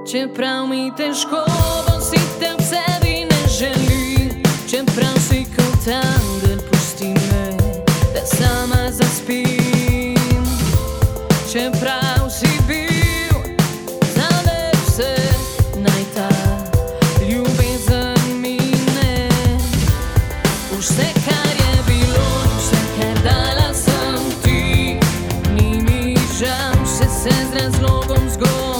Čeprav mi težko, bom si te v sebi ne želim. Čeprav si kot angel, pusti me, da sama zaspim. Čeprav si bil zame vse, naj ta ljubezen mine. Vse, kar je bilo, vse, kar dala sem ti, ni mi žal, vse se z razlogom zgodi.